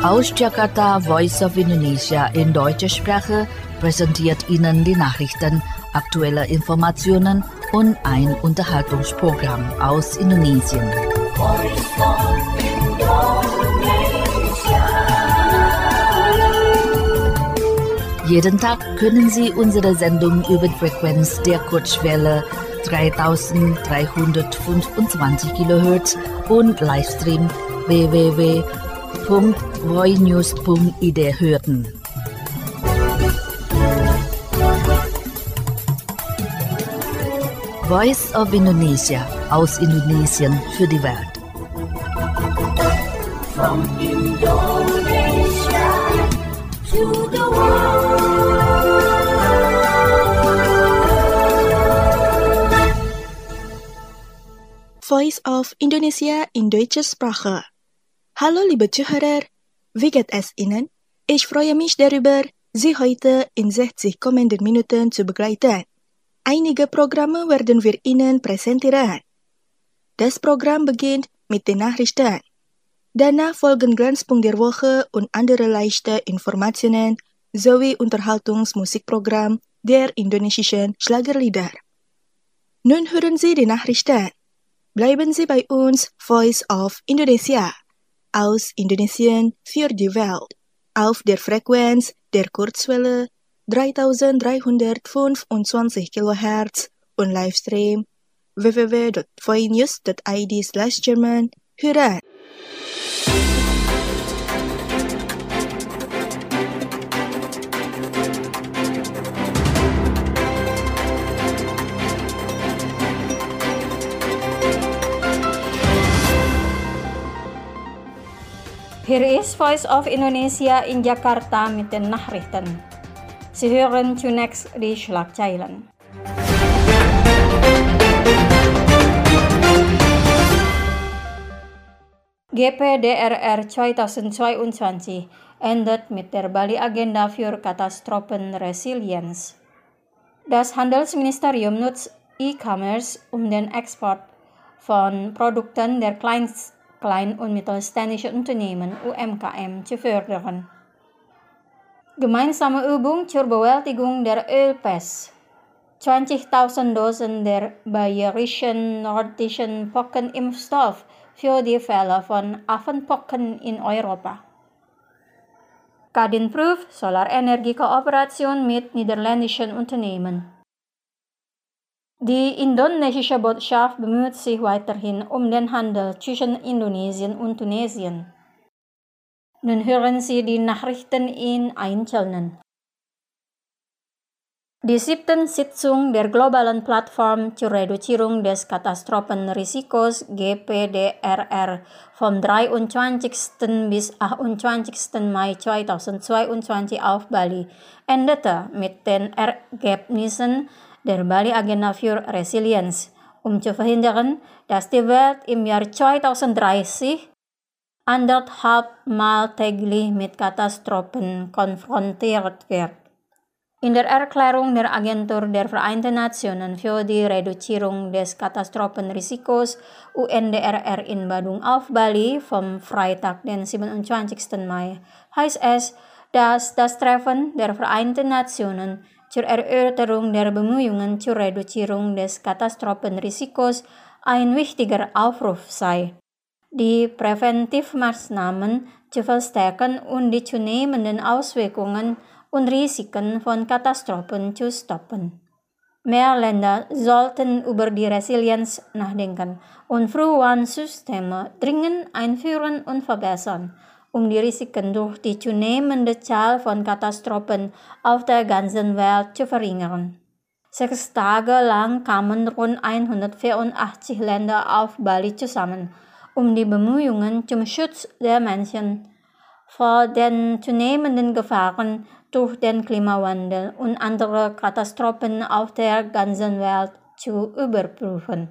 Aus Jakarta, Voice of Indonesia in deutscher Sprache präsentiert Ihnen die Nachrichten, aktuelle Informationen und ein Unterhaltungsprogramm aus Indonesien. Voice of Indonesia. Jeden Tag können Sie unsere Sendung über die Frequenz der Kurzwelle 3325 kHz und Livestream www.voinews.id hören. Voice of Indonesia aus Indonesien für die Welt. From Indonesia to the world. Voice of Indonesia in deutscher Sprache. Hallo liebe Zuhörer, wie geht es Ihnen? Ich freue mich darüber, Sie heute in 60 kommenden Minuten zu begleiten. Einige Programme werden wir Ihnen präsentieren. Das Programm beginnt mit den Nachrichten. Danach folgen Glanzpunkt der Woche und andere leichte Informationen sowie Unterhaltungsmusikprogramm der indonesischen Schlagerlieder. Nun hören Sie die Nachrichten. Bleiben Sie bei uns, Voice of Indonesia, aus Indonesien für die Welt, auf der Frequenz der Kurzwelle 3325 kHz und Livestream www.voinews.id/German hören. Hier ist Voice of Indonesia in Jakarta mit den Nachrichten. Sie hören zunächst die Schlagzeilen. GPDRR 2022 endet mit der Bali-Agenda für Katastrophenresilienz. Das Handelsministerium nutzt E-Commerce, um den Export von Produkten der Klein- und mittelständischen Unternehmen UMKM zu fördern. Gemeinsame Übung zur Bewältigung der Ölpest. 20.000 Dosen der bayerischen nordischen Pockenimpfstoff für die Fälle von Affenpocken in Europa. Kadin prüft Solarenergiekooperation mit niederländischen Unternehmen. Die indonesische Botschaft bemüht sich weiterhin um den Handel zwischen Indonesien und Tunesien. Nun hören Sie die Nachrichten in Einzelnen. Die 7. Sitzung der globalen Plattform zur Reduzierung des Katastrophenrisikos GPDRR vom 23. bis 28. Mai 2022 auf Bali endete mit den Ergebnissen der Bali-Agenda für Resilienz, um zu verhindern, dass die Welt im Jahr 2030 1,5 Mal täglich mit Katastrophen konfrontiert wird. In der Erklärung der Agentur der Vereinten Nationen für die Reduzierung des Katastrophenrisikos UNDRR in Badung auf Bali vom Freitag, den 27. Mai, heißt es, dass das Treffen der Vereinten Nationen zur Erörterung der Bemühungen zur Reduzierung des Katastrophenrisikos ein wichtiger Aufruf sei, die Präventivmaßnahmen zu verstärken und die zunehmenden Auswirkungen und Risiken von Katastrophen zu stoppen. Mehr Länder sollten über die Resilienz nachdenken und Frühwarnsysteme dringend einführen und verbessern, um die Risiken durch die zunehmende Zahl von Katastrophen auf der ganzen Welt zu verringern. 6 Tage lang kamen rund 184 Länder auf Bali zusammen, um die Bemühungen zum Schutz der Menschen vor den zunehmenden Gefahren durch den Klimawandel und andere Katastrophen auf der ganzen Welt zu überprüfen.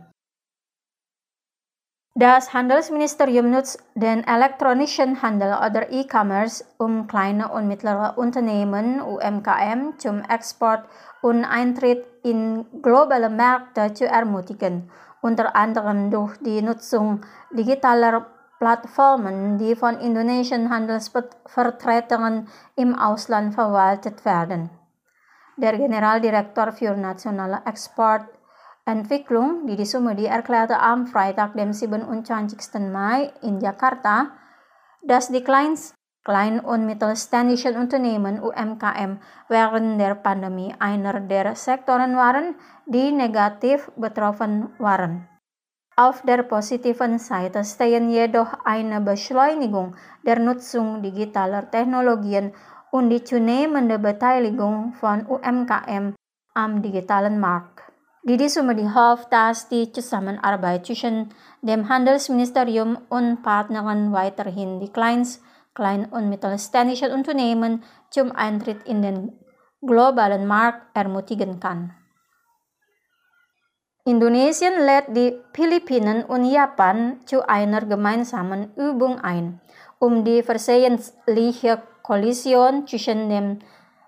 Das Handelsministerium nutzt den elektronischen Handel oder E-Commerce, um kleine und mittlere Unternehmen UMKM zum Export und Eintritt in globale Märkte zu ermutigen, unter anderem durch die Nutzung digitaler Plattformen, die von indonesischen Handelsvertretungen im Ausland verwaltet werden. Der Generaldirektor für nationale Exportentwicklung, Didi Sumedi, erklärte am Freitag, dem 27. Mai in Jakarta, dass die Klein- und mittelständischen Unternehmen (UMKM) während der Pandemie einer der Sektoren waren, die negativ betroffen waren. Auf der positiven Seite stehen jedoch eine Beschleunigung der Nutzung digitaler Technologien und die zunehmende Beteiligung von UMKM am digitalen Markt. Didi Sumedi hofft, dass die Zusammenarbeit zwischen dem Handelsministerium und Partnern weiterhin die Klein- und mittelständischen Unternehmen zum Eintritt in den globalen Markt ermutigen kann. Indonesien lädt die Philippinen und Japan zu einer gemeinsamen Übung ein, um die versehentliche Kollision zwischen dem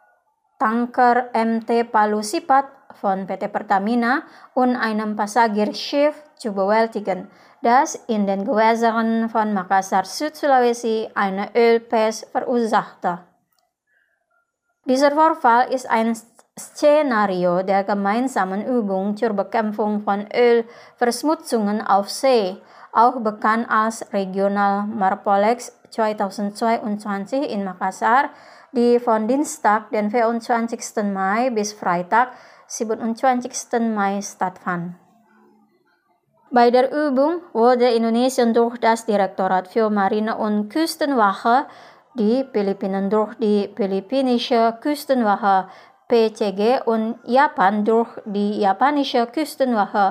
Tanker MT Palu Sipat von PT Pertamina und einem Passagierschiff zu bewältigen, das in den Gewässern von Makassar, Südsulawesi, eine Ölpest verursachte. Dieser Vorfall ist ein Szenario der gemeinsamen Übung zur Bekämpfung von Ölverschmutzungen auf See, auch bekannt als Regional Marpolex 2022 in Makassar, die von Dienstag, den 24. Mai bis Freitag, 27. Mai stattfand. Bei der Übung wurde Indonesien durch das Direktorat für Marine und Küstenwache, die Philippinen durch die philippinische Küstenwache PCG und Japan durch die japanische Küstenwache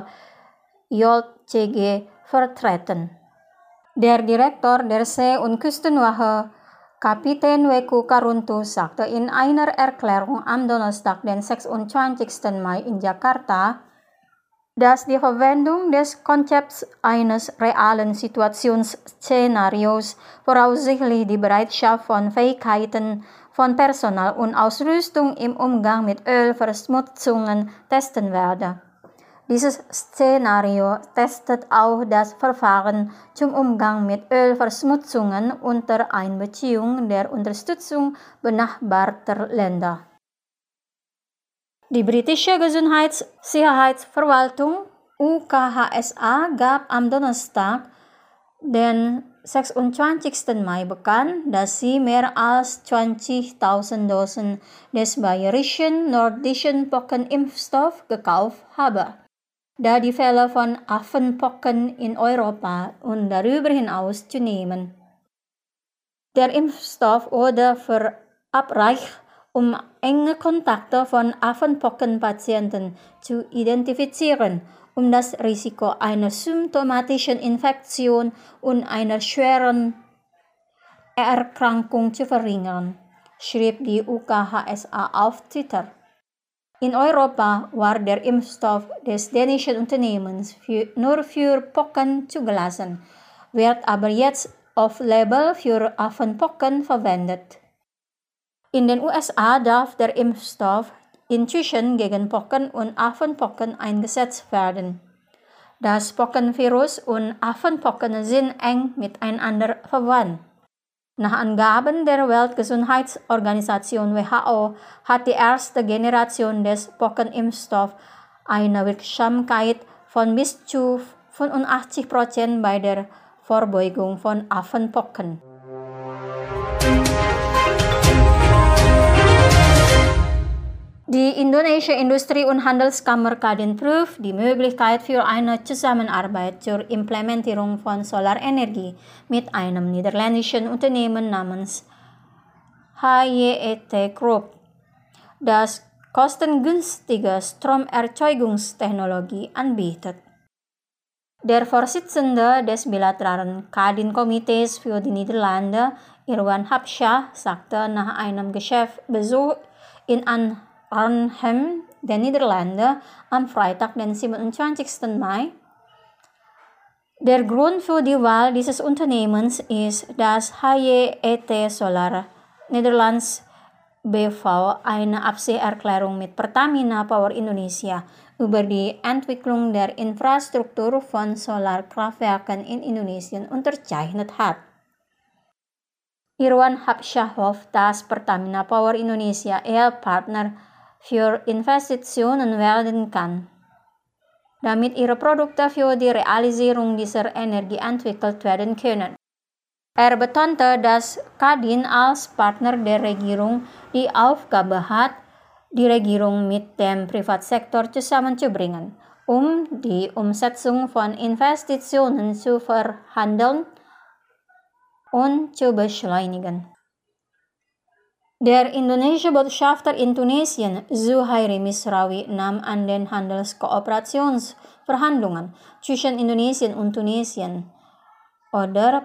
JCG vertreten. Der Direktor der See- und Küstenwache, Kapitän Weku Karuntu, sagte in einer Erklärung am Donnerstag, den 26. Mai in Jakarta, dass die Verwendung des Konzepts eines realen Situationsszenarios voraussichtlich die Bereitschaft von Fähigkeiten von Personal und Ausrüstung im Umgang mit Ölverschmutzungen testen werde. Dieses Szenario testet auch das Verfahren zum Umgang mit Ölverschmutzungen unter Einbeziehung der Unterstützung benachbarter Länder. Die britische Gesundheitssicherheitsverwaltung UKHSA gab am Donnerstag, den 26. Mai bekannt, dass sie mehr als 20.000 Dosen des bayerischen nordischen Pockenimpfstoff gekauft habe, da die Fälle von Affenpocken in Europa und darüber hinaus zunehmen. Der Impfstoff wurde verabreicht, um enge Kontakte von Affenpockenpatienten zu identifizieren, um das Risiko einer symptomatischen Infektion und einer schweren Erkrankung zu verringern, schrieb die UKHSA auf Twitter. In Europa war der Impfstoff des dänischen Unternehmens nur für Pocken zugelassen, wird aber jetzt off-label für Affenpocken verwendet. In den USA darf der Impfstoff inzwischen gegen Pocken und Affenpocken eingesetzt werden. Das Pockenvirus und Affenpocken sind eng miteinander verwandt. Nach Angaben der Weltgesundheitsorganisation WHO hat die erste Generation des Pockenimpfstoffs eine Wirksamkeit von bis zu 85% bei der Vorbeugung von Affenpocken. Die Indonesische Industrie- und Handelskammer Kadin prüft die Möglichkeit für eine Zusammenarbeit zur Implementierung von Solarenergie mit einem niederländischen Unternehmen namens HYET Group, das kostengünstige Stromerzeugungstechnologie anbietet. Der Vorsitzende des bilateralen Kadin-Komitees für die Niederlande, Irwan Habsha, sagte nach einem Geschäftsbesuch in Arnhem, der Niederlande, am Freitag, den 27. Mai. Der Grund für die Wahl dieses Unternehmens ist, dass HYET Solar Netherlands BV eine Absichtserklärung mit Pertamina Power Indonesia über die Entwicklung der Infrastruktur von Solarkraftwerken in Indonesien unterzeichnet hat. Irwan Habsahov, das Pertamina Power Indonesia Partner für Investitionen werden kann, damit ihre Produkte für die Realisierung dieser Energie entwickelt werden können. Betonte, dass Kadin als Partner der Regierung die Aufgabe hat, die Regierung mit dem Privatsektor zusammenzubringen, um die Umsetzung von Investitionen zu verhandeln und zu beschleunigen. Der indonesische Botschafter in Tunesien, Zuhairi Misrawi, nahm an den Handelskooperationsverhandlungen zwischen Indonesien und Tunesien oder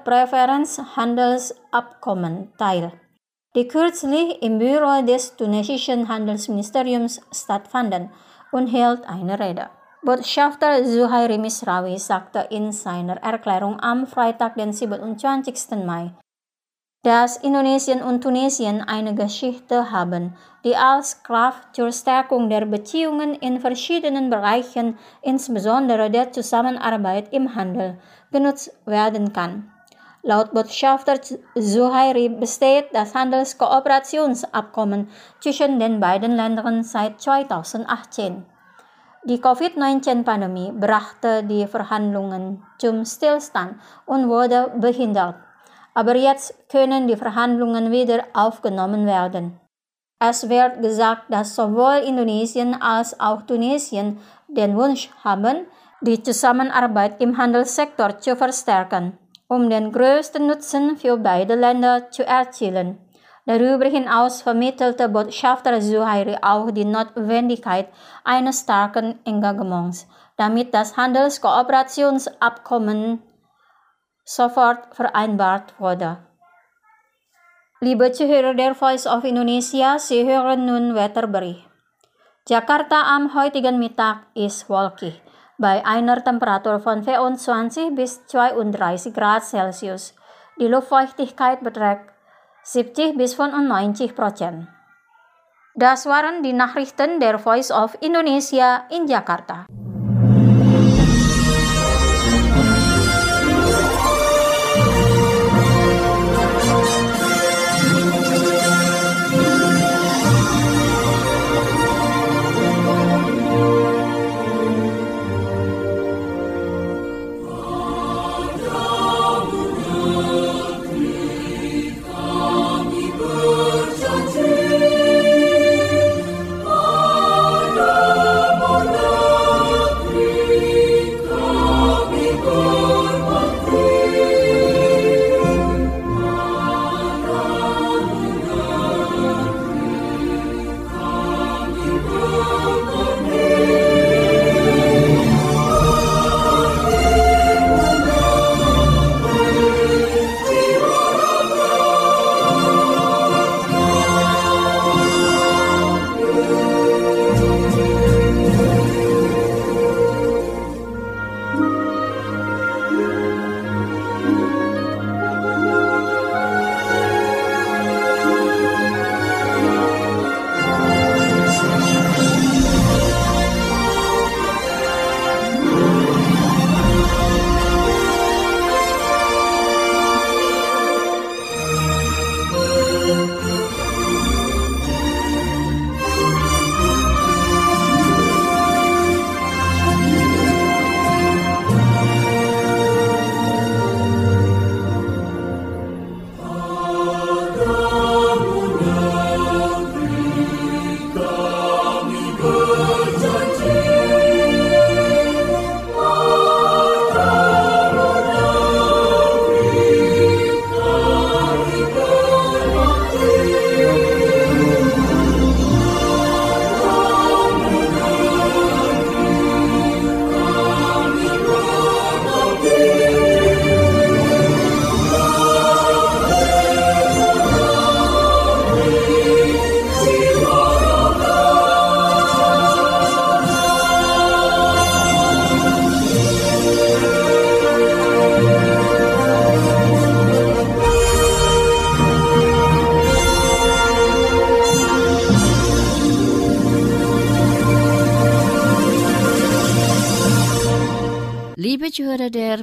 Präferenzhandelsabkommen teil, die kürzlich im Büro des tunesischen Handelsministeriums stattfanden, und hielt eine Rede. Botschafter Zuhairi Misrawi sagte in seiner Erklärung am Freitag, den 27. Mai, dass Indonesien und Tunesien eine Geschichte haben, die als Kraft zur Stärkung der Beziehungen in verschiedenen Bereichen, insbesondere der Zusammenarbeit im Handel, genutzt werden kann. Laut Botschafter Zuhairi besteht das Handelskooperationsabkommen zwischen den beiden Ländern seit 2018. Die Covid-19-Pandemie brachte die Verhandlungen zum Stillstand und wurde behindert. Aber jetzt können die Verhandlungen wieder aufgenommen werden. Es wird gesagt, dass sowohl Indonesien als auch Tunesien den Wunsch haben, die Zusammenarbeit im Handelssektor zu verstärken, um den größten Nutzen für beide Länder zu erzielen. Darüber hinaus vermittelte Botschafter Zuhairi auch die Notwendigkeit eines starken Engagements, damit das Handelskooperationsabkommen sofort vereinbart wurde. Liebe Zuhörer der Voice of Indonesia, Sie hören nun Wetterbericht. Jakarta am heutigen Mittag ist wolkig, bei einer Temperatur von 24 bis 32 Grad Celsius. Die Luftfeuchtigkeit beträgt 70 bis 95%. Das waren die Nachrichten der Voice of Indonesia in Jakarta.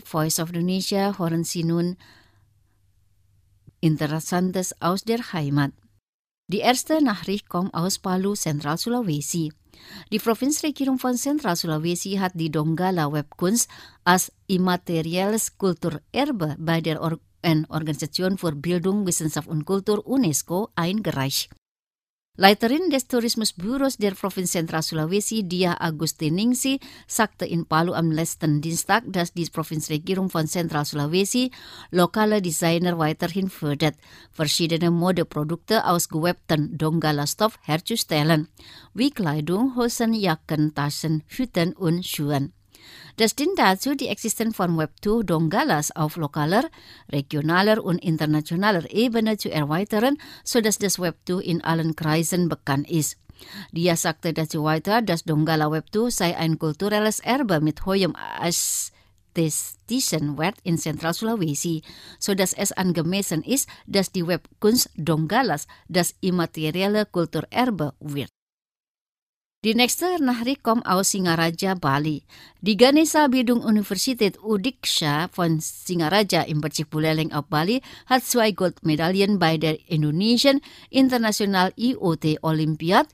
Voice of Indonesia hören Sie nun Interessantes aus der Heimat. Die erste Nachricht kommt aus Palu, Zentral Sulawesi. Die Provinzregierung von Zentral Sulawesi hat die Donggala Webkunst als immaterielles Kulturerbe bei der Organisation für Bildung, Wissenschaft und Kultur UNESCO eingereicht. Leiterin des Tourismusbüros der Provinz Zentral Sulawesi, Dia Agustiningsi, sagte in Palu am letzten Dienstag, dass die Provinzregierung von Zentral Sulawesi lokale Designer weiterhin fördert, verschiedene Modeprodukte aus gewebten Donggala-Stoff herzustellen, wie Kleidung, Hosen, Jacken, Taschen, Hüten und Schuhen. Das dient dazu, die Existenz von Webtoon Donggalas auf lokaler, regionaler und internationaler Ebene zu erweitern, sodass das Webtoon in allen Kreisen bekannt ist. Dia sagte dazu weiter, dass Donggala Webtoon sei ein kulturelles Erbe mit hohem ästhetischen Wert in Zentral Sulawesi, sodass es angemessen ist, dass die Webkunst Donggalas das immaterielle Kulturerbe wird. Die nächste Nachricht kommt aus Singaraja, Bali. Die Ganesha Bildung Universität Udiksha von Singaraja im Bezirk Buleleng auf Bali hat 2 Goldmedaillen bei der Indonesian International IoT Olympiad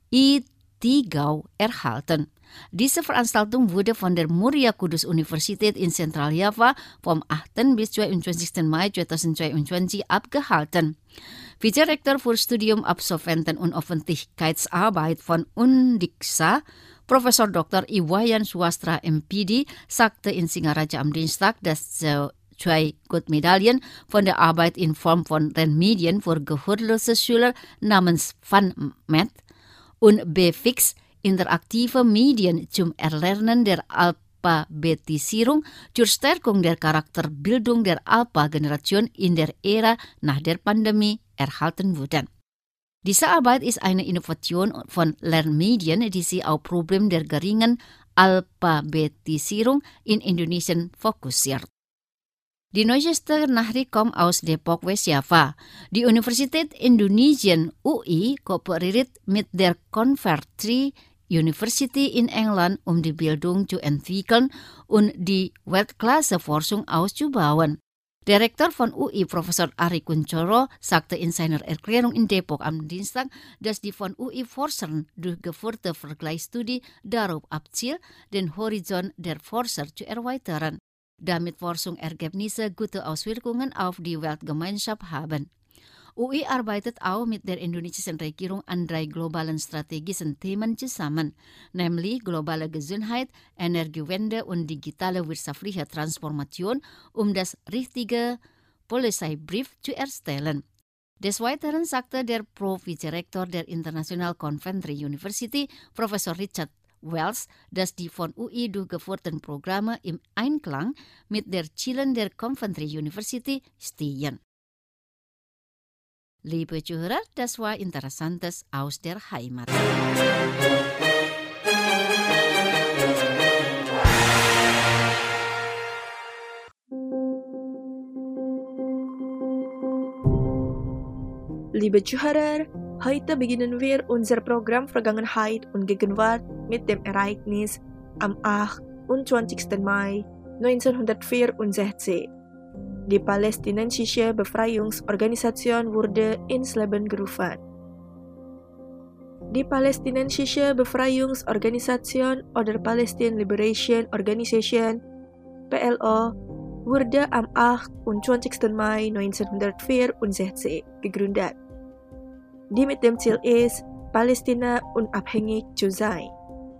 I3 erhalten. Diese Veranstaltung wurde von der Muria Kudus Universität in Zentraljava vom 8. bis 22. Mai 2022 abgehalten. Vizerektor für Studium Absolventen und Öffentlichkeitsarbeit von Udiksha, Professor Dr. Iwayan Swastra MPD, sagte in Singaraja am Dienstag, dass 2 Goldmedaillen von der Arbeit in Form von Medien für gehörlose Schüler namens FunMed und BFix interaktive Medien zum Erlernen der Alphabetisierung zur Stärkung der Charakterbildung der Alpha-Generation in der Ära nach der Pandemie erhalten wurden. Diese Arbeit ist eine Innovation von Lernmedien, die sich auf Problem der geringen Alphabetisierung in Indonesien fokussiert. Die neueste Nachricht kommt aus Depok, West Java. Die Universität Indonesien UI kooperiert mit der Convertri University in England, um die Bildung zu entwickeln und die Weltklasse-Forschung auszubauen. Der Rektor von UI, Professor Ari Kunchoro, sagte in seiner Erklärung in Depok am Dienstag, dass die von UI-Forschern durchgeführte Vergleichsstudie darauf abzielt, den Horizont der Forscher zu erweitern, damit Forschungsergebnisse gute Auswirkungen auf die Weltgemeinschaft haben. UI arbeitet auch mit der indonesischen Regierung an 3 globalen strategischen Themen zusammen, nämlich globale Gesundheit, Energiewende und digitale wirtschaftliche Transformation, um das richtige Policy Brief zu erstellen. Des Weiteren sagte der Pro-Vizerektor der International Coventry University, Professor Richard Wells, dass die von UI durchgeführten Programme im Einklang mit der Zielen der Coventry University stehen. Liebe Zuhörer, das war Interessantes aus der Heimat. Liebe Zuhörer, heute beginnen wir unser Programm Vergangenheit und Gegenwart mit dem Ereignis am 28. Mai 1964. Die Palästinensische Befreiungsorganisation wurde ins Leben gerufen. Die Palästinensische Befreiungsorganisation oder Palestine Liberation Organization (PLO) wurde am 28. Mai 1964 gegründet, die mit dem Ziel ist, Palästina unabhängig zu sein.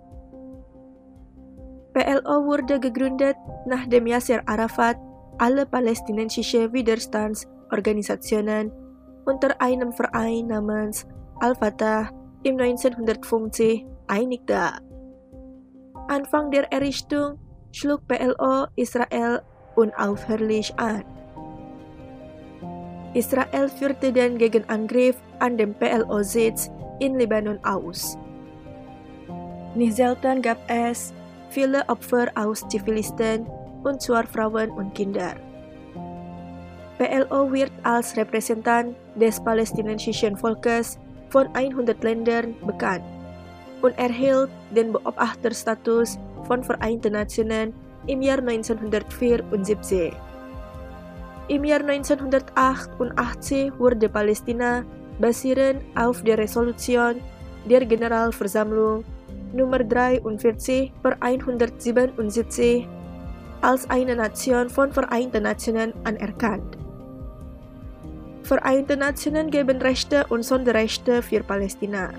PLO wurde gegründet, nachdem Yasser Arafat alle palästinensische Widerstandsorganisationen unter einem Verein namens Al-Fatah im 1950 einigte. Anfang der Errichtung schlug PLO Israel unaufhörlich an. Israel führte den Gegenangriff an den PLO-Sitz in Libanon aus. Nicht selten gab es viele Opfer aus Zivilisten und zwar Frauen und Kinder. PLO wird als Repräsentant des palästinensischen Volkes von 100 Ländern bekannt und erhielt den Beobachterstatus von Vereinten Nationen im Jahr 1974. Im Jahr 1988 wurde Palästina basierend auf der Resolution der Generalversammlung Nummer 43 per 177 als eine Nation von Vereinten Nationen anerkannt. Vereinte Nationen geben Rechte und Sonderrechte für Palästina.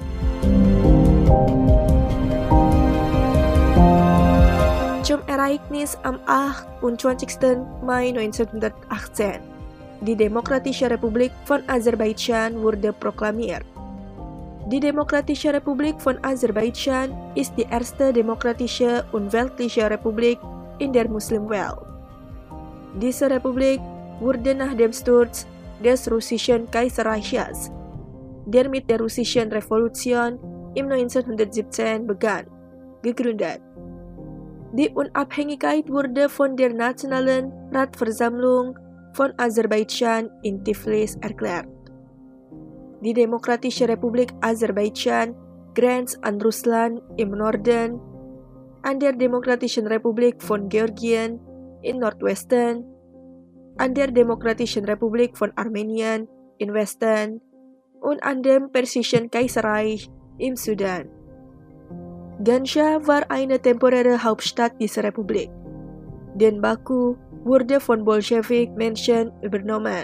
Zum Ereignis am 28. Mai 1918. Die Demokratische Republik von Aserbaidschan wurde proklamiert. Die Demokratische Republik von Aserbaidschan ist die erste demokratische und weltliche Republik in der Muslimwelt. Diese Republik wurde nach dem Sturz des russischen Kaiserreiches, der mit der russischen Revolution im 1917 begann, gegründet. Die Unabhängigkeit wurde von der Nationalen Ratversammlung von Aserbaidschan in Tiflis erklärt. Die Demokratische Republik Aserbaidschan grenzt an Russland im Norden, an der Demokratischen Republik von Georgien im Nordwesten, an der Demokratischen Republik von Armenien im Westen und an dem Persischen Kaiserreich im Süden. Gansha war eine temporäre Hauptstadt dieser Republik, denn Baku wurde von Bolschewik-Menschen übernommen.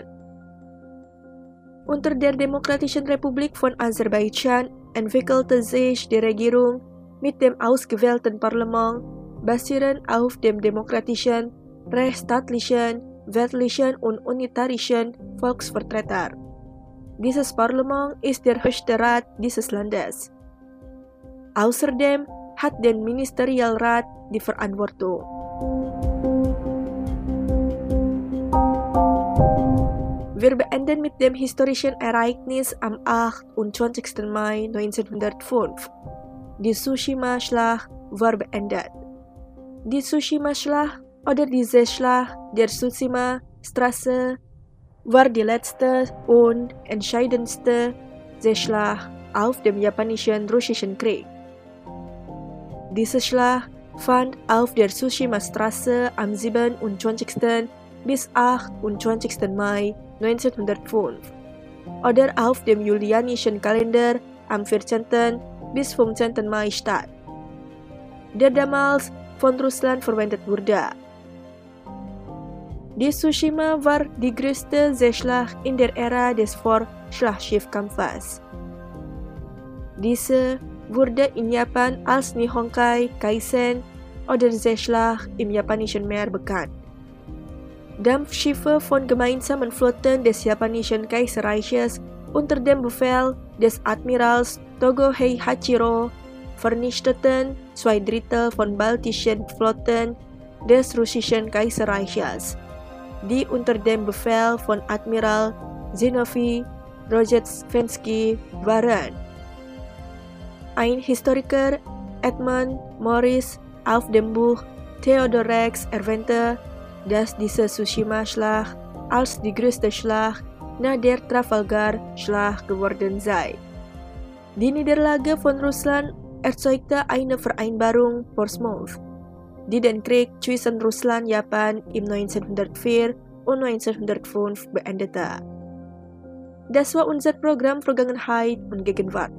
Unter der Demokratischen Republik von Aserbaidschan entwickelte sich die Regierung mit dem ausgewählten Parlament basierend auf dem demokratischen, rechtsstaatlichen, weltlichen und unitarischen Volksvertreter. Dieses Parlament ist der höchste Rat dieses Landes. Außerdem hat der Ministerialrat die Verantwortung. Wir beenden mit dem historischen Ereignis am 28. Mai 1905. Die Tsushima-Schlacht war beendet. Die Tsushima-Schlacht oder die Seeschlacht der Tsushima-Straße war die letzte und entscheidendste Seeschlacht auf dem Japanischen-Russischen Krieg. Diese Schlacht fand auf der Tsushima-Straße am 27. bis 28. Mai 1905 oder auf dem julianischen Kalender am 14. bis 15. Mai statt, der damals von Russland verwendet wurde. Die Tsushima war die größte Seeschlacht in der Ära des Vorschlachtschiffkampfes. Diese wurde in Japan als Nihonkai Kaisen oder Seeschlacht im Japanischen Meer bekannt. Dampfschiffe von gemeinsamen Flotten des Japanischen Kaiserreiches unter dem Befehl des Admirals Togo Heihachiro vernichteten 2/3 von baltischen Flotten des Russischen Kaiserreiches, die unter dem Befehl von Admiral Zinoviev Rozhestvensky waren. Ein Historiker, Edmund Morris, auf dem Buch Theodor Rex erwähnte, dass diese Tsushima-Schlacht als die größte Schlacht nach der Trafalgar-Schlacht geworden sei. Die Niederlage von Russland erzeugte eine Vereinbarung Portsmouth, die den Krieg zwischen Russland und Japan im 1904 und 1905 beendete. Das war unser Programm Vergangenheit und Gegenwart.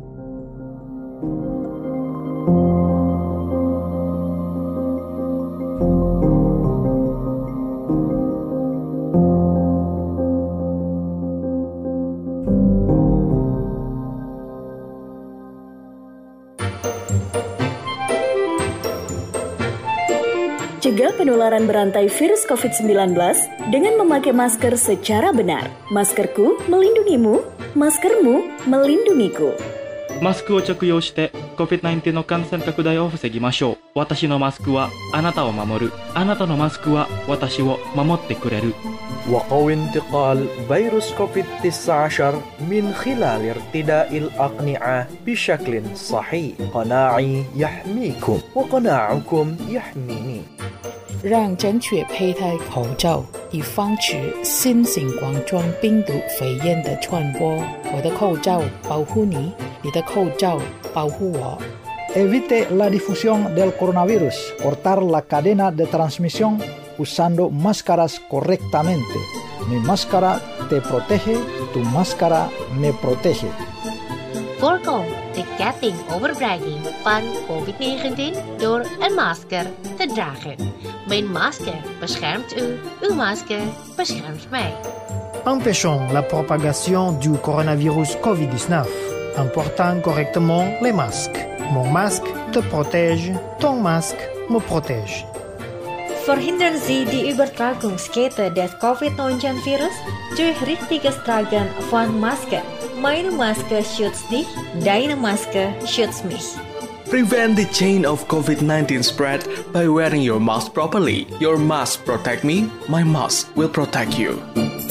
Cegah penularan berantai virus COVID-19 dengan memakai masker secara benar. Maskerku melindungimu, maskermu melindungiku. マスクを着用して COVID-19 の感染拡大を防ぎましょう。私のマスクはあなたを守る。あなたのマスクは私を守ってくれる。 وقو انتقال فيروس كوفيد-19 من خلال ارتداء الأقنعة بشكل صحيح. قناعي يحميكم وقناعكم يحميني. 让正确佩戴口罩，以防止新型冠状病毒肺炎的传播。我的口罩保护你，你的口罩保护我。 evite la difusión del coronavirus, cortar la cadena de transmisión usando máscaras correctamente. Mi máscara te protege, tu máscara me protege. Voorkom de ketting overbrenging van COVID-19 door een masker te dragen. Mijn masker beschermt u, uw masker beschermt mij. Empêchons la propagation du coronavirus COVID-19 en portant correctement les masques. Mon masque te protège, ton masque me protège. Verhindern Sie die Übertragungskette des Covid-19-Virus durch richtiges Tragen von Maske. Meine Maske schützt dich, deine Maske schützt mich. Prevent the chain of COVID-19 spread by wearing your mask properly. Your mask protect me, my mask will protect you.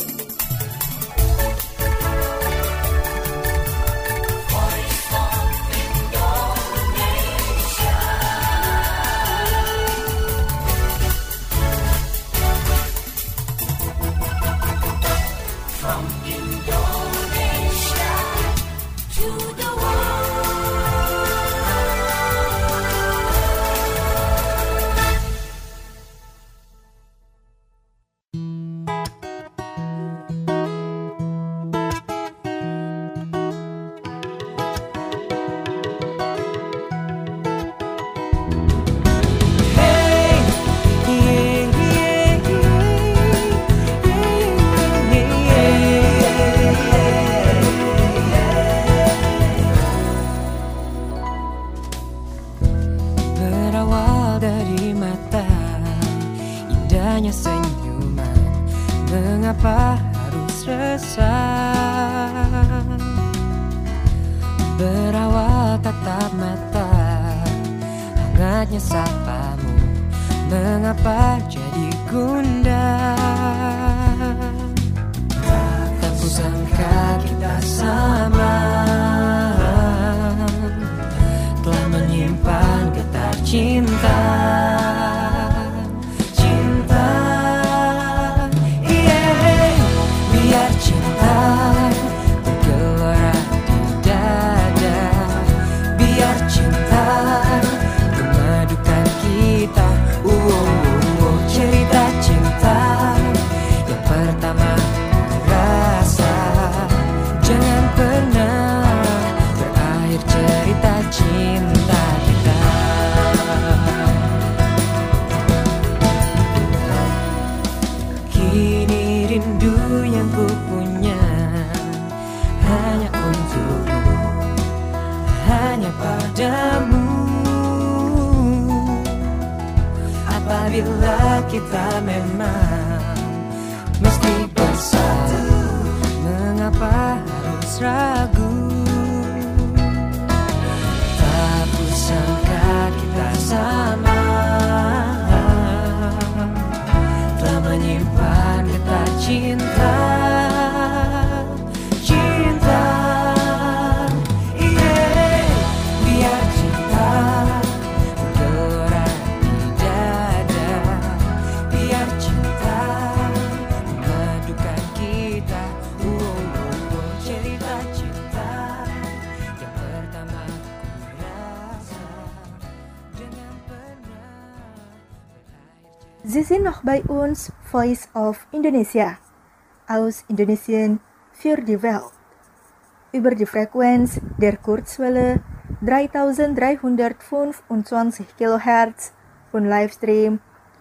Mengapa harus resah? Berawal tatap mata, hangatnya sapamu. Mengapa jadi gundah? Tak kusangka kita sama, telah menyimpan getar cinta. Apabila kita memang mesti bersatu, mengapa harus ragu? Tak kusangka kita sama, telah menyimpan getar cinta. Sie sind noch bei uns, Voice of Indonesia, aus Indonesien für die Welt. Über die Frequenz der Kurzwelle 3325 kHz und Livestream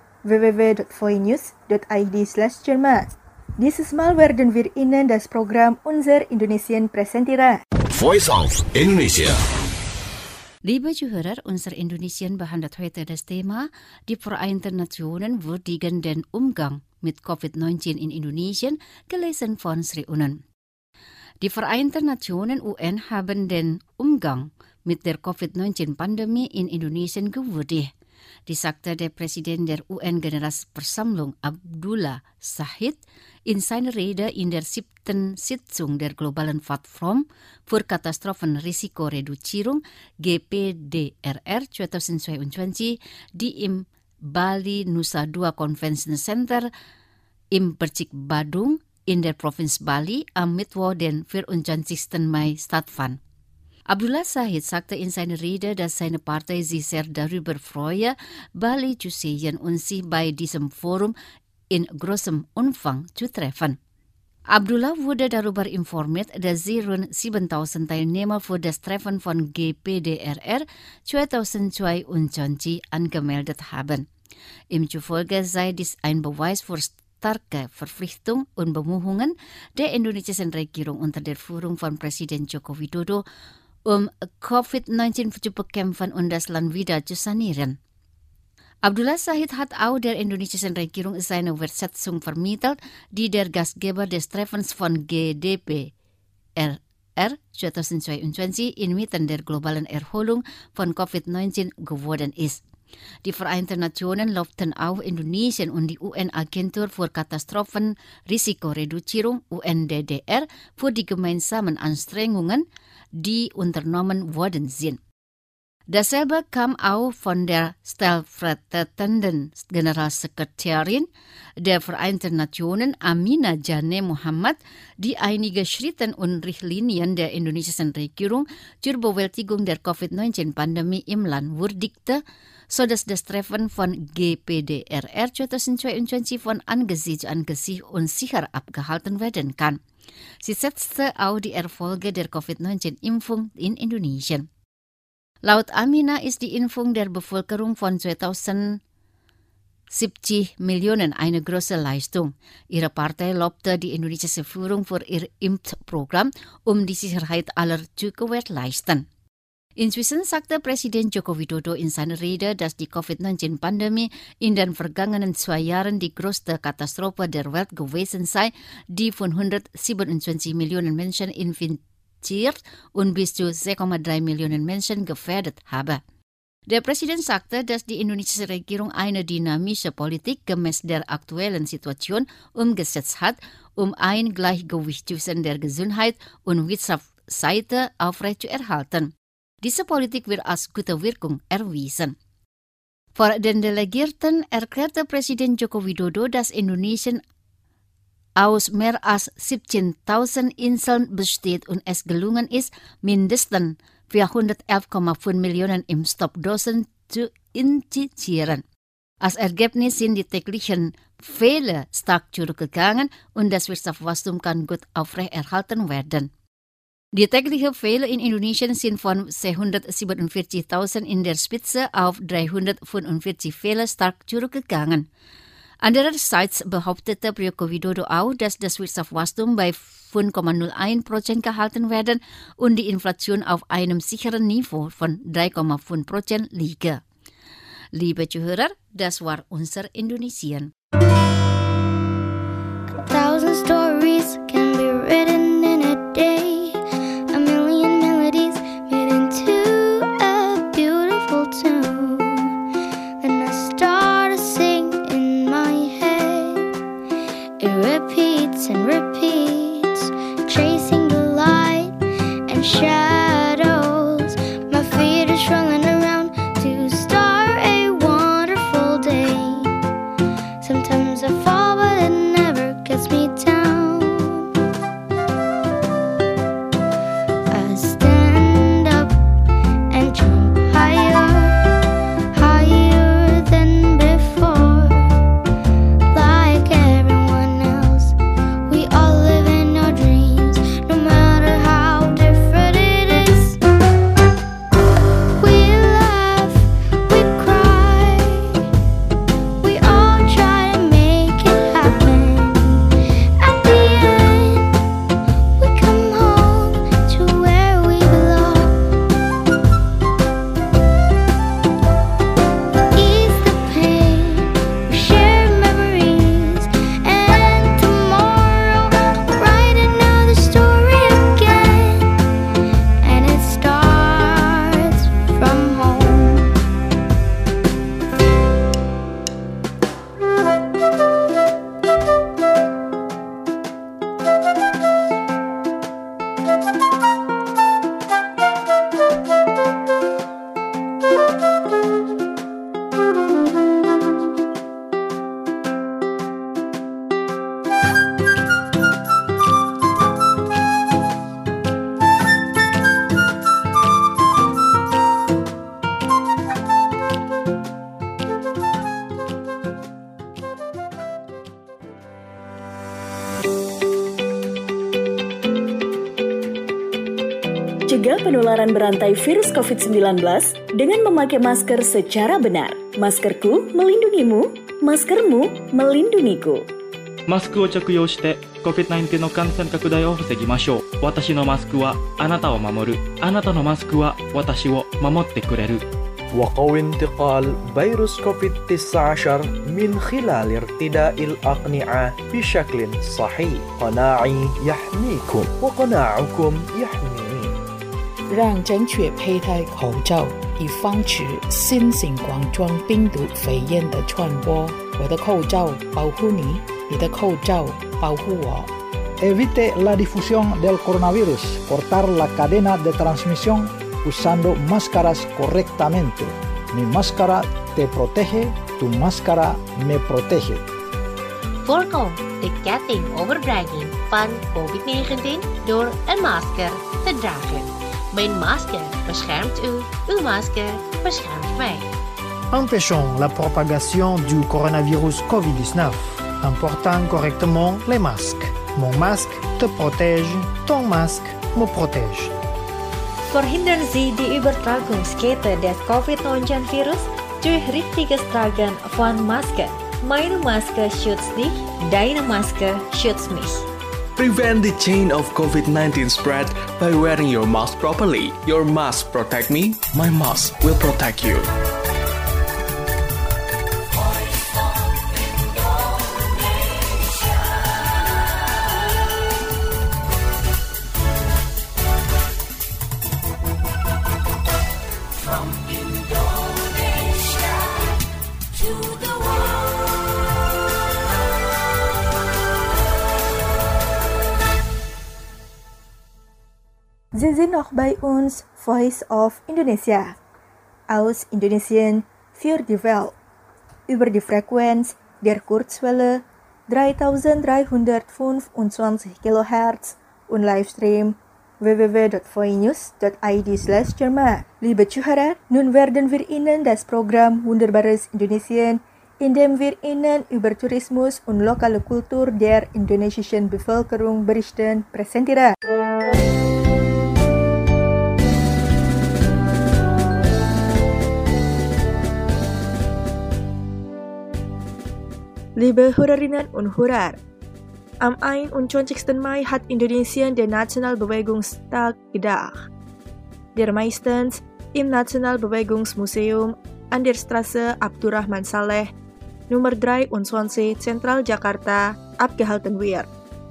www.voinews.id/German. Dieses Mal werden wir Ihnen das Programm Unser Indonesien präsentieren. Voice of Indonesia. Liebe Zuhörer, unser Indonesien behandelt heute das Thema Die Vereinten Nationen würdigen den Umgang mit Covid-19 in Indonesien, gelesen von Sri Unen. Die Vereinten Nationen UN haben den Umgang mit der Covid-19-Pandemie in Indonesien gewürdigt. Dies sagte der Präsident der UN-Generalversammlung Abdullah Shahid in seiner Rede in der 7. Sitzung der globalen Plattform für Katastrophenrisikoreduzierung GPDRR 2022 die im Bali Nusa Dua Convention Center im Percik Badung in der Provinz Bali am Mittwoch den 24. Mai stattfand. Abdullah Sahid sagte in seiner Rede, dass seine Partei sich sehr darüber freue, Bali zu sehen und sich bei diesem Forum in großem Umfang zu treffen. Abdullah wurde darüber informiert, dass sie rund 7.000 Teilnehmer für das Treffen von GPDRR 2022 angemeldet haben. Ihm zufolge sei dies ein Beweis für starke Verpflichtung und Bemühungen der indonesischen Regierung unter der Führung von Präsident Joko Widodo, Covid-19 zu bekämpfen und das Land wieder zu sanieren. Abdullah Sahid hat auch der indonesischen Regierung seine Wertschätzung vermittelt, die der Gastgeber des Treffens von GDPRR 2022 inmitten der globalen Erholung von Covid-19 geworden ist. Die Vereinten Nationen lobten auch Indonesien und die UN-Agentur für Katastrophenrisikoreduzierung UNDDR für die gemeinsamen Anstrengungen, die unternommen worden sind. Dasselbe kam auch von der stellvertretenden Generalsekretärin der Vereinten Nationen Amina Jane Muhammad, die einige Schritte und Richtlinien der indonesischen Regierung zur Bewältigung der Covid-19-Pandemie im Land würdigte, sodass das Treffen von GPDRR 2022 von Angesicht zu Angesicht und sicher abgehalten werden kann. Sie setzte auch die Erfolge der Covid-19-Impfung in Indonesien. Laut Amina ist die Impfung der Bevölkerung von 2070 Millionen eine große Leistung. Ihre Partei lobte die indonesische Führung für ihr Impfprogramm, die Sicherheit aller zu gewährleisten. Inzwischen sagte Präsident Joko Widodo in seiner Rede, dass die Covid-19-Pandemie in den vergangenen 2 Jahren die größte Katastrophe der Welt gewesen sei, die von 127 Millionen Menschen infiziert und bis zu 6,3 Millionen Menschen gefährdet habe. Der Präsident sagte, dass die indonesische Regierung eine dynamische Politik gemäß der aktuellen Situation umgesetzt hat, ein Gleichgewicht zwischen der Gesundheit und Wirtschaftsseite aufrechtzuerhalten. Diese Politik wird als gute Wirkung erwiesen. Vor den Delegierten erklärte Präsident Joko Widodo, dass Indonesien aus mehr als 17.000 Inseln besteht und es gelungen ist, mindestens 411,5 Millionen Impfstoffdosen zu injizieren. Als Ergebnis sind die täglichen Fälle stark zurückgegangen und das Wirtschaftswachstum kann gut aufrechterhalten werden. Die täglichen Fälle in Indonesien sind von 247.000 in der Spitze auf 345 Fälle stark zurückgegangen. Andererseits behauptete Joko Widodo auch, dass das Wirtschaftswachstum bei 5,01% gehalten werden und die Inflation auf einem sicheren Niveau von 3,5% liege. Liebe Zuhörer, das war unser Indonesien. 1,000 stories can be written in a day. 1,000,000 melodies made into a beautiful tune. Then I start to sing in my head. It repeats and repeats, chasing the light and shadows. My feet are strolling around to start a wonderful day. Sometimes I fall, but it never gets me down. I stand up and jump higher, higher than before. Like everyone else, we all live in our dreams, no matter how different it is. We laugh, we cry, we all try to make it happen. And Cegah penularan berantai virus COVID-19 dengan memakai masker secara benar. Maskerku melindungimu, maskermu melindungiku. マスクを着用して COVID-19 の感染拡大を防ぎましょう。私のマスクはあなたを守る。あなたのマスクは私を守ってくれる。 وقوي انتقال فيروس كوفيد-19 من خلال ارتداء الأقنعة بشكل صحيح. قناعي يحميكم وقناعكم يحميني. 让正确佩戴口罩，以防止新型冠状病毒肺炎的传播。我的口罩保护你，你的口罩保护我。 Evite la difusión del coronavirus. Cortar la cadena de transmisión usando máscaras correctamente. Mi máscara te protege, tu máscara me protege. Voorkom de ketting overdraging van COVID-19 door een masker te dragen. Mijn masker beschermt u, uw masker beschermt mij. Empêchons la propagation du coronavirus COVID-19 en portant correctement les masques. Mon masque te protège, ton masque me protège. Verhindern Sie die Übertragungskette des Covid-19-Virus durch richtiges Tragen von Masken. Meine Maske schützt dich, deine Maske schützt mich. Prevent the chain of COVID-19 spread by wearing your mask properly. Your mask protect me, my mask will protect you. Sie sind noch bei uns, Voice of Indonesia, aus Indonesien für die Welt, über die Frequenz der Kurzwelle 3325 kHz und Livestream www.voinews.id/Jerman. Liebe Zuhörer, nun werden wir Ihnen das Programm Wunderbares Indonesien, in dem wir Ihnen über Tourismus und lokale Kultur der indonesischen Bevölkerung berichten, präsentieren. Liebe Hörerinnen und Hörer, am 21. Mai hat Indonesien den Nationalbewegungstag gedacht, der meistens im Nationalbewegungsmuseum an der Straße Abdurrahman Saleh, Nummer 23, Zentral Jakarta, abgehalten wird.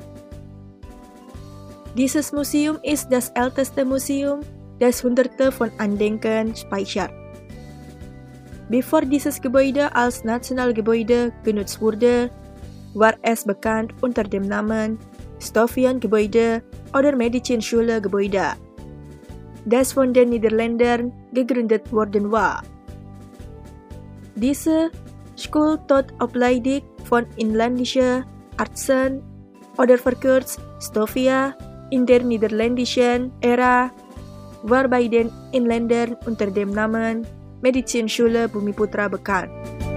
Dieses Museum ist das älteste Museum, das Hunderte von Andenken speichert. Bevor dieses Gebäude als Nationalgebäude genutzt wurde, war es bekannt unter dem Namen Stoffien-Gebäude oder Medizinschule-Gebäude, das von den Niederländern gegründet worden war. Diese Schule tot opleiding von inländischen Ärzten oder verkürzt Stoffia in der niederländischen Ära war bei den Inländern unter dem Namen Medizinschule Bumiputra bekannt.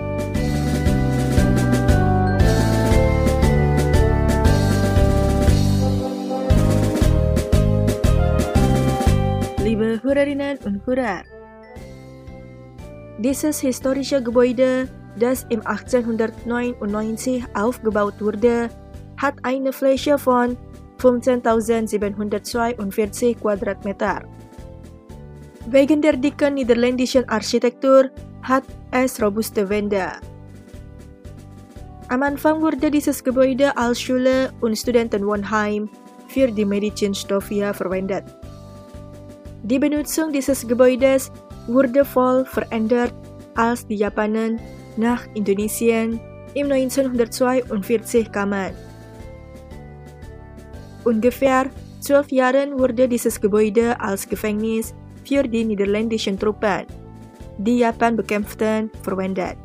Liebe Hörerinnen und Hörer, dieses historische Gebäude, das im 1899 aufgebaut wurde, hat eine Fläche von 15.742 Quadratmeter. Wegen der dicken niederländischen Architektur hat es robuste Wände. Am Anfang wurde dieses Gebäude als Schule und Studentenwohnheim für die Medizinstoffia verwendet. Die Benutzung dieses Gebäudes wurde voll verändert, als die Japaner nach Indonesien im 1942 kamen. Ungefähr 12 Jahren wurde dieses Gebäude als Gefängnis für die niederländischen Truppen, die Japan bekämpften, verwendet.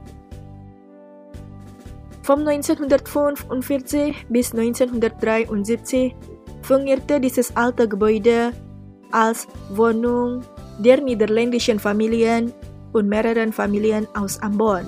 Von 1945 bis 1973 fungierte dieses alte Gebäude als Wohnung der niederländischen Familien und mehreren Familien aus Ambon.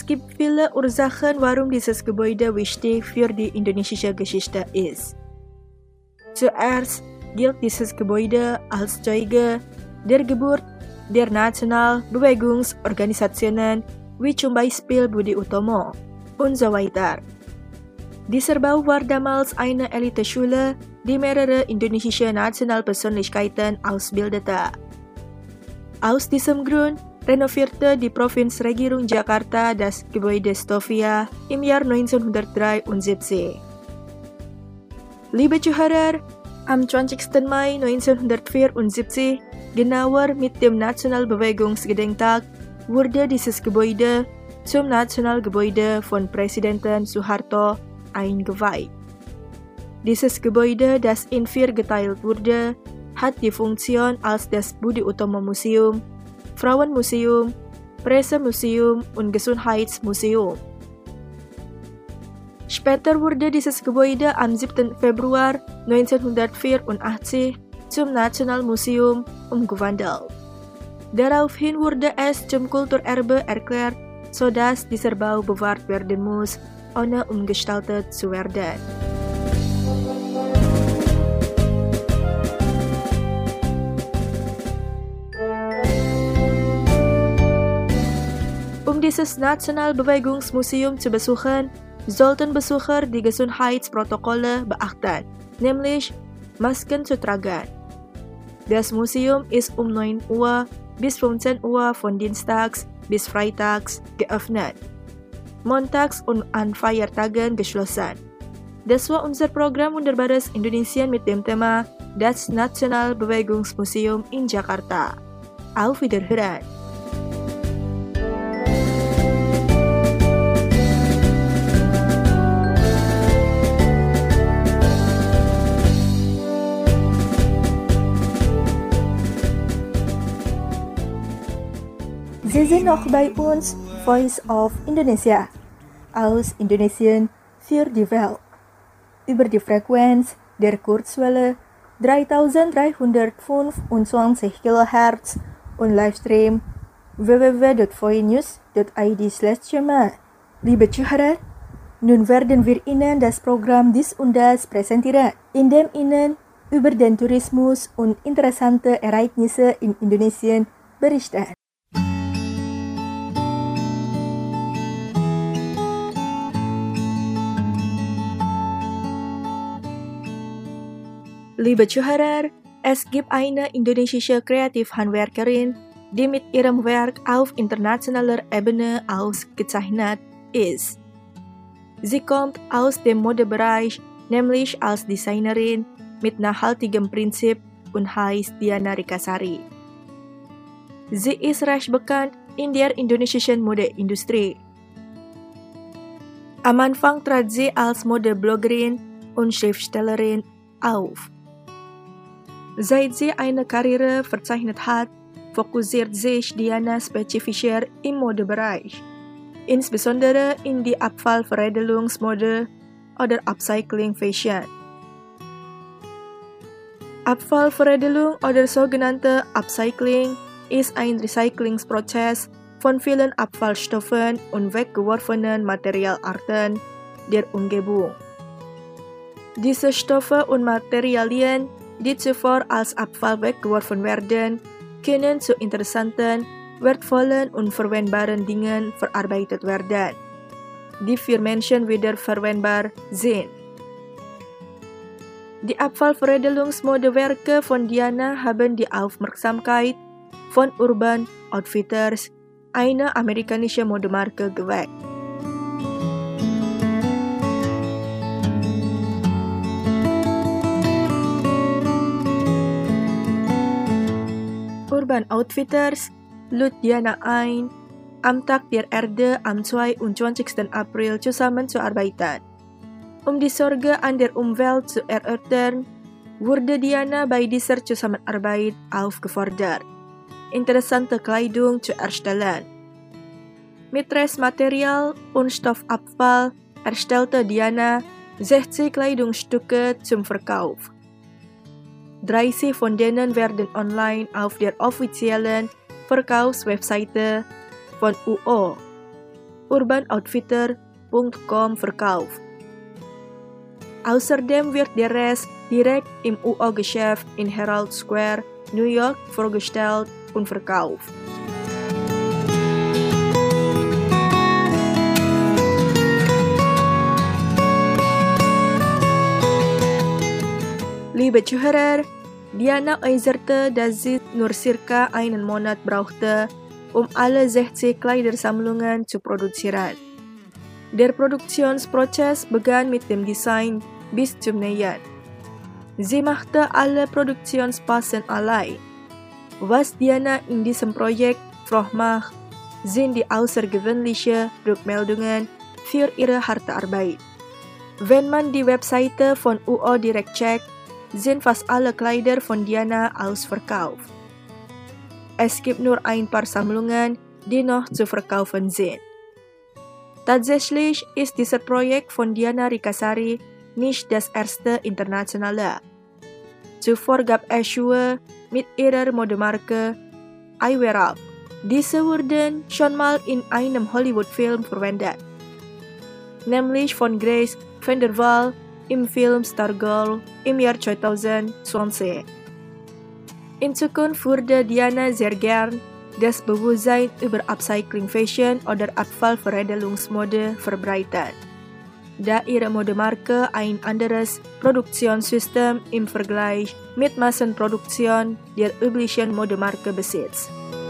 gibt viele Ursachen, warum dieses Gebäude wichtig für die indonesische Geschichte ist. Zuerst gilt dieses Gebäude als Zeuge der Geburt der Nationalbewegungsorganisationen wie zum Beispiel Budi Utomo und so weiter. Dieser Bau war damals eine Eliteschule, die mehrere indonesische Nationalpersönlichkeiten ausbildete. Aus diesem Grund renovierte die Provinzregierung Jakarta das Gebäude Stovia im Jahr 1973. Liebe Zuhörer, am 20. Mai 1974, genauer mit dem Nationalbewegungsgedenktag, wurde dieses Gebäude zum Nationalgebäude von Präsident Suharto eingeweiht. Dieses Gebäude, das in 4 geteilt wurde, hat die Funktion als das Budi Utomo Museum, Frauenmuseum, Pressemuseum und Gesundheitsmuseum. Später wurde dieses Gebäude am 7. Februar 1984 zum Nationalmuseum umgewandelt. Daraufhin wurde es zum Kulturerbe erklärt, sodass dieser Bau bewahrt werden muss, ohne umgestaltet zu werden. Um dieses Nationalbewegungsmuseum zu besuchen, sollten Besucher die Gesundheitsprotokolle beachten, nämlich Masken zu tragen. Das Museum ist um 9 Uhr bis 15 Uhr von Dienstags bis Freitags geöffnet, montags und an Feiertagen geschlossen. Das war unser Programm Wunderbares Indonesien mit dem Thema Das Nationalbewegungsmuseum in Jakarta. Auf Wiederhören! Sie sind noch bei uns, Voice of Indonesia, aus Indonesien für die Welt, über die Frequenz der Kurzwelle 3325 kHz und Livestream www.voinews.id/German. Liebe Zuhörer, nun werden wir Ihnen das Programm Dies und Das präsentieren, in dem Ihnen über den Tourismus und interessante Ereignisse in Indonesien berichten. Liebe Zuhörer, es gibt eine indonesische Kreativhandwerkerin, die mit ihrem Werk auf internationaler Ebene ausgezeichnet ist. Sie kommt aus dem Modebereich, nämlich als Designerin mit nachhaltigem Prinzip und heißt Diana Rikasari. Sie ist recht bekannt in der indonesischen Modeindustrie. Am Anfang trat sie als Modebloggerin und Schriftstellerin auf. Seit sie eine Karriere verzeichnet hat, fokussiert sich Diana spezifischer im Modebereich, insbesondere in die Abfallveredelungsmode oder Upcycling Fashion. Abfallveredelung oder sogenannte Upcycling ist ein Recyclingsprozess von vielen Abfallstoffen und weggeworfenen Materialarten der Umgebung. Diese Stoffe und Materialien, die zuvor als Abfall weggeworfen werden, können zu interessanten, wertvollen und verwendbaren Dingen verarbeitet werden, die für Menschen wieder verwendbar sind. Die Abfallveredelungsmodewerke von Diana haben die Aufmerksamkeit von Urban Outfitters, einer amerikanischen Modemarke, geweckt. Urban Outfitters lud Diana ein, am Tag der Erde am 22. April zusammenzuarbeiten. Um die Sorge an der Umwelt zu erörtern, wurde Diana bei dieser Zusammenarbeit aufgefordert, interessante Kleidung zu erstellen. Mit Restmaterial und Stoffabfall erstellte Diana 60 Kleidungsstücke zum Verkauf. 30 von denen werden online auf der offiziellen Verkaufswebseite von UO, urbanoutfitter.com verkauft. Außerdem wird der Rest direkt im UO-Geschäft in Herald Square, New York vorgestellt und verkauft. Liebe Zuhörer, Diana äußerte, dass sie nur circa einen Monat brauchte, alle 60 Kleidersammlungen zu produzieren. Der Produktionsprozess begann mit dem Design bis zum Nähen. Sie machte alle Produktionsphasen allein. Was Diana in diesem Projekt froh macht, sind die außergewöhnlichen Rückmeldungen für ihre harte Arbeit. Wenn man die Webseite von UO direkt checkt, sind fast alle Kleider von Diana ausverkauft. Es gibt nur ein paar Sammlungen, die noch zu verkaufen sind. Tatsächlich ist dieses Projekt von Diana Rikasari nicht das erste internationale. Zuvor gab es Schuhe mit ihrer Modemarke I Wear Up. Diese wurden schon mal in einem Hollywood-Film verwendet, nämlich von Grace Van der Waal im Film Stargirl im Jahr 2020. In Zukunft würde Diana sehr gern das Bewusstsein über Upcycling Fashion oder Abfallveredelungsmode verbreiten, da ihre Modemarke ein anderes Produktionssystem im Vergleich mit Massenproduktion der üblichen Modemarke besitzt.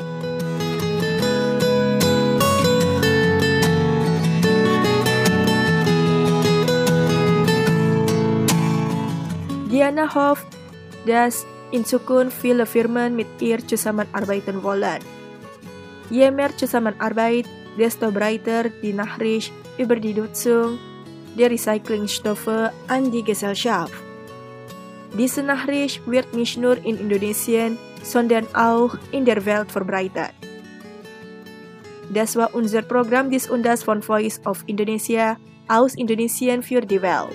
Diana hofft, dass in Zukunft viele Firmen mit ihr zusammenarbeiten wollen. Je mehr Zusammenarbeit, desto breiter die Nachricht über die Nutzung der Recyclingstoffe an die Gesellschaft. Diese Nachricht wird nicht nur in Indonesien, sondern auch in der Welt verbreitet. Das war unser Programm dies und das von Voice of Indonesia aus Indonesien für die Welt.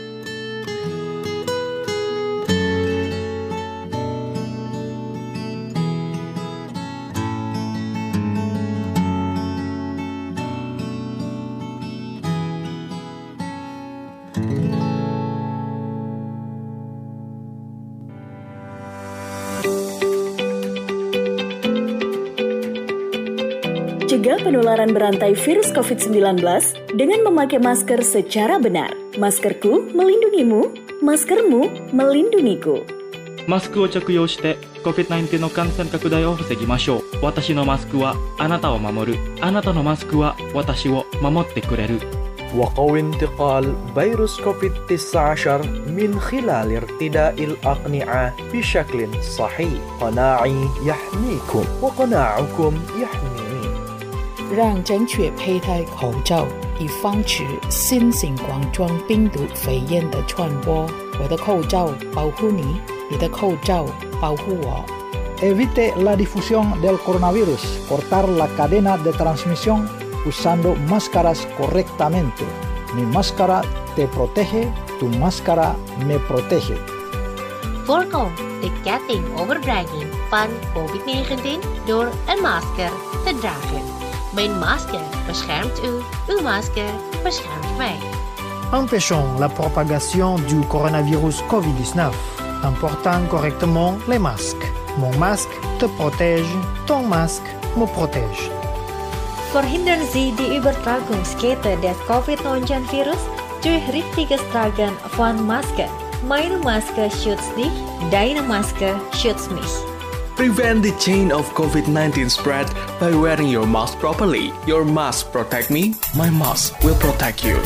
Cegah penularan berantai virus COVID-19 dengan memakai masker secara benar. Maskerku melindungimu, maskermu melindungiku. マスクを着用して COVID-19 の感染拡大を防ぎましょう。私のマスクはあなたを守る。あなたのマスクは私を守ってくれる。 وقوي انتقال فيروس كوفيد-19 من خلال ارتداء الأقنعة بشكل صحيح. قناعي يحميكم وقناعكم يحميني. 让正确佩戴口罩，以防止新型冠状病毒肺炎的传播。我的口罩保护你，你的口罩保护我。 Evite la difusión del coronavirus. Cortar la cadena de transmisión usando máscaras correctamente. Mi máscara te protege, tu máscara me protege. Voorkom de ketting overbrenging van COVID-19 door een masker te dragen. Mijn masker beschermt u, uw masker beschermt mij. Empêchons la propagation du coronavirus COVID-19 en portant correctement les masques. Mon masque te protège, ton masque me protège. Verhindern Sie die Übertragungskette des Covid-19-Virus durch richtiges Tragen von Masken. Meine Maske schützt dich, deine Maske schützt mich. Prevent the chain of COVID-19 spread by wearing your mask properly. Your mask protect me, my mask will protect you.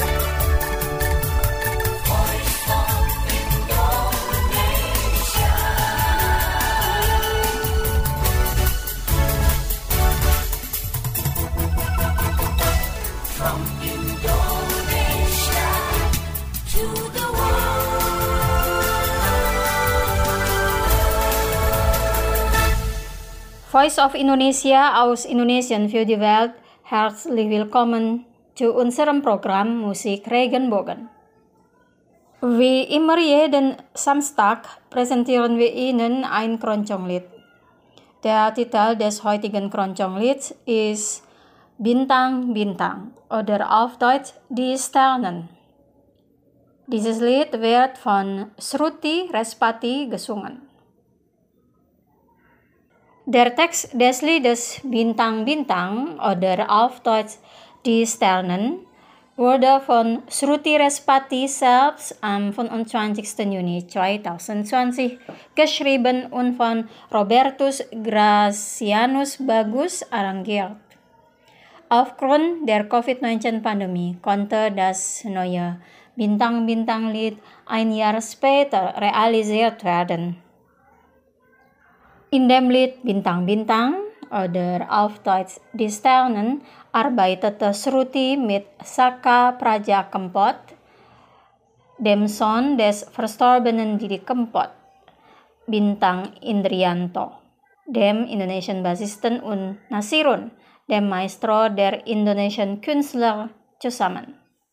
Voice of Indonesia aus Indonesien für die Welt, herzlich willkommen zu unserem Programm Musik Regenbogen. Wie immer jeden Samstag präsentieren wir Ihnen ein Keroncong-Lied. Der Titel des heutigen Keroncong-Lieds ist Bintang-bintang, oder auf Deutsch die Sternen. Dieses Lied wird von Shruti Respati gesungen. Der Text des Liedes Bintang-bintang, oder auf Deutsch die Sternen, wurde von Shruti Respati selbst am 25. Juni 2020 geschrieben und von Robertus Gracianus Bagus arrangiert. Aufgrund der Covid-19-Pandemie konnte das neue Bintang-bintang-Lied ein Jahr später realisiert werden. In dem Lied Bintang-bintang, oder auf Deutsch die Sternen, arbeitete Shruti mit Saka Praja Kempot, dem Sohn des verstorbenen Didi Kempot, Bintang Indrianto, dem Indonesian Bassisten, und Nasirun, dem Maestro der Indonesian Künstler, zusammen.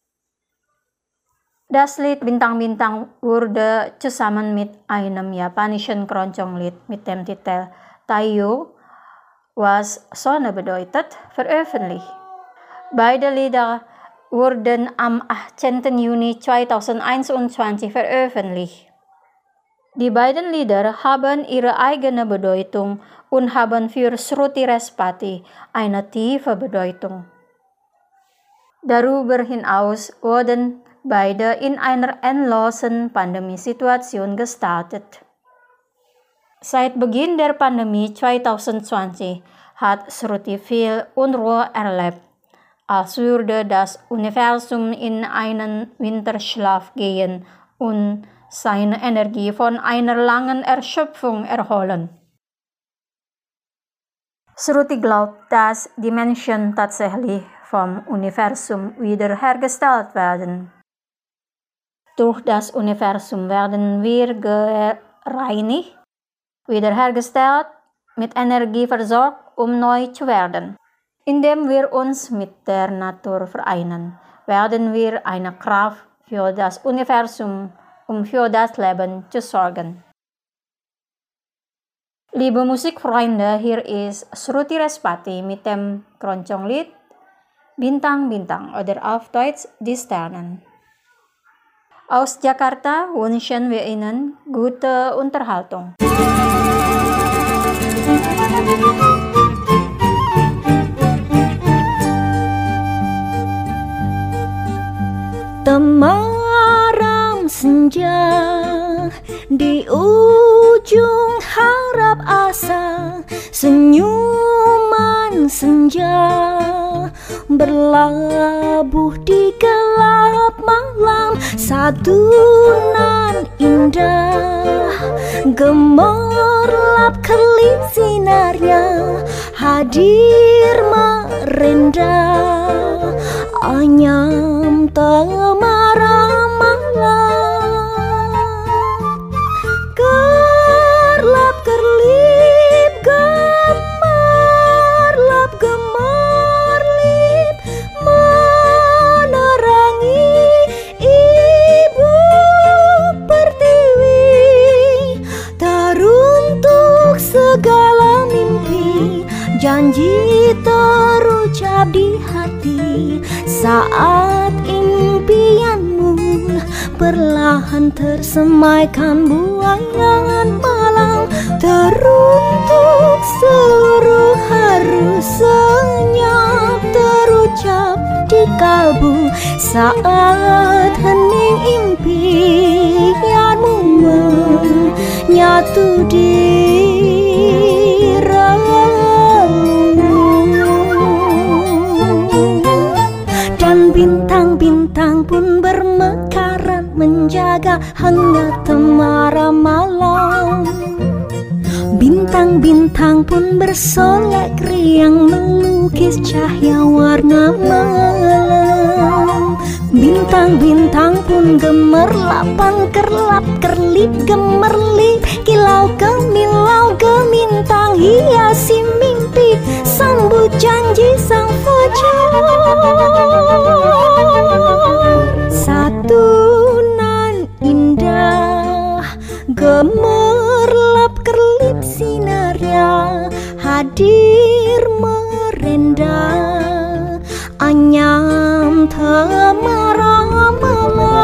Das Lied Bintang-bintang wurde zusammen mit einem japanischen Keroncong-Lied mit dem Titel Taiyo was Sonne bedeutet veröffentlicht. Beide Lieder wurden am 18. Juni 2021 veröffentlicht. Die beiden Lieder haben ihre eigene Bedeutung und haben für Shruti Respati eine tiefe Bedeutung. Darüber hinaus wurden beide in einer endlosen Pandemiesituation gestartet. Seit Beginn der Pandemie 2020 hat Shruti viel Unruhe erlebt, als würde das Universum in einen Winterschlaf gehen und seine Energie von einer langen Erschöpfung erholen. Shruti glaubt, dass die Menschen tatsächlich vom Universum wiederhergestellt werden. Durch das Universum werden wir gereinigt, wiederhergestellt, mit Energie versorgt, um neu zu werden. Indem wir uns mit der Natur vereinen, werden wir eine Kraft für das Universum, um für das Leben zu sorgen. Liebe Musikfreunde, hier ist Shruti Respati mit dem Keroncong-Lied Bintang-bintang, oder auf Deutsch die Sternen. Aus Jakarta wünschen wir Ihnen gute Unterhaltung. Temaram senja di ujung harap asa, senyuman senja berlabuh di gelap malam, satu nan indah gemerlap kelip sinarnya, hadir merendah anyam temaram malam, kerlap kerlip gemerlap gemerlip menerangi ibu pertiwi, teruntuk segala mimpi, janji terucap di hati, saat impianmu perlahan tersemaikan buayan malam, teruntuk seluruh harus senyap terucap di kalbu, saat hening impianmu menyatu di bintang-bintang pun bermekaran menjaga hangat temaram malam. Bintang-bintang pun bersolek riang melukis cahaya warna malam. Bintang-bintang pun gemerlapan kerlap kerlip gemerlip, kilau kemilau gemintang hiasi mimpi, sambut janji sang fajar. Satu nan indah gemerlap kerlip sinarnya, hadir merendah anyam themaramala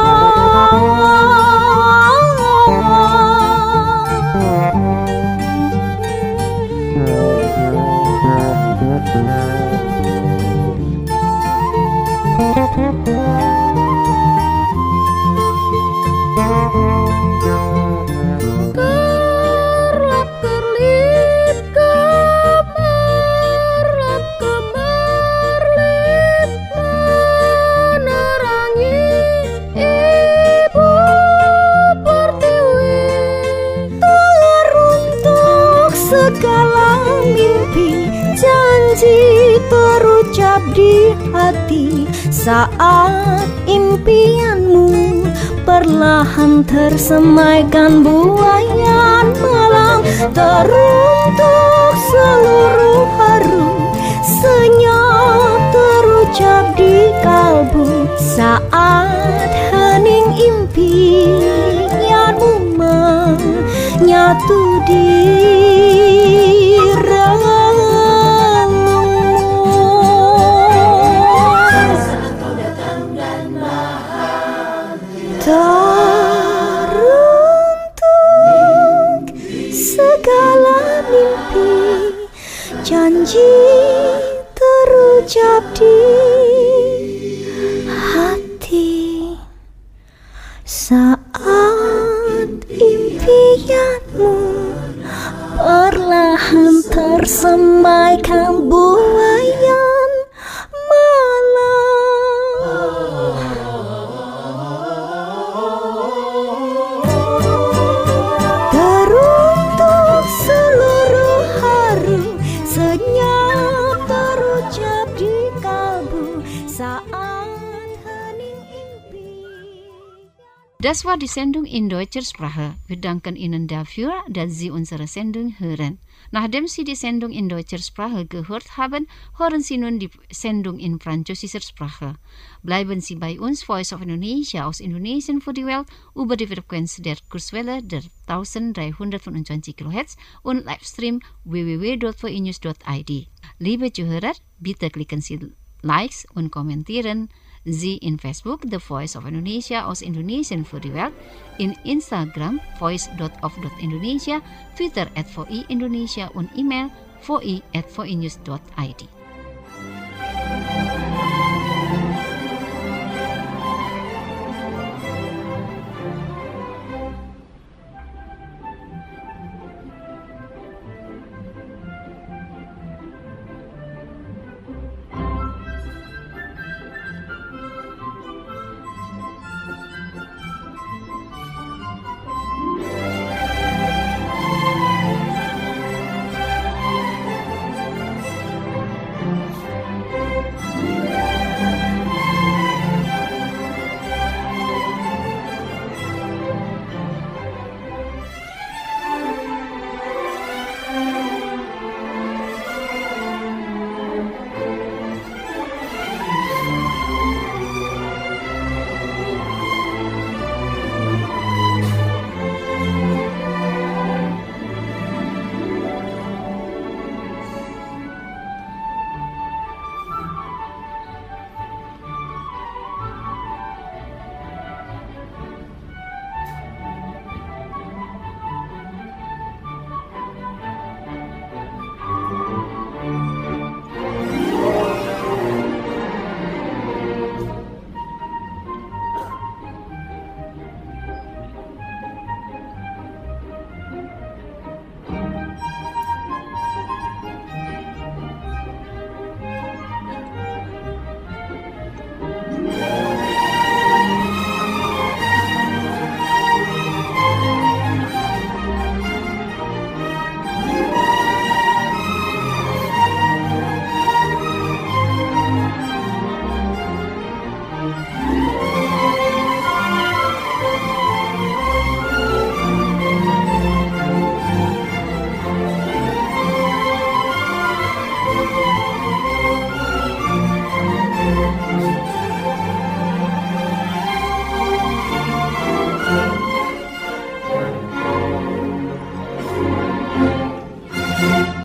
terucap di hati saat impianmu perlahan tersemaikan buayan malam teruntuk seluruh haru senyap terucap di kalbu saat hening impianmu menyatu di teruntuk segala mimpi janji terucap di hati saat impianmu perlahan tersemaikan buayan malam. Teruntuk seluruh haru senyap terucap di kalbu saat hening impian. Das war die Sendung in deutscher Sprache. Wir danken Ihnen dafür, dass Sie unsere Sendung hören. Nachdem Sie die Sendung in deutscher Sprache gehört haben, hören Sie nun die Sendung in französischer Sprache. Bleiben Sie bei uns, Voice of Indonesia aus Indonesien für die Welt, über die Frequenz der Kurzwelle der 1325 kHz und Livestream www.voinews.id. Liebe Zuhörer, bitte klicken Sie Likes und kommentieren Sie in Facebook The Voice of Indonesia aus Indonesien für die Welt, in Instagram voice.of.indonesia, Twitter @voi Indonesia und E-Mail voi@voinews.id.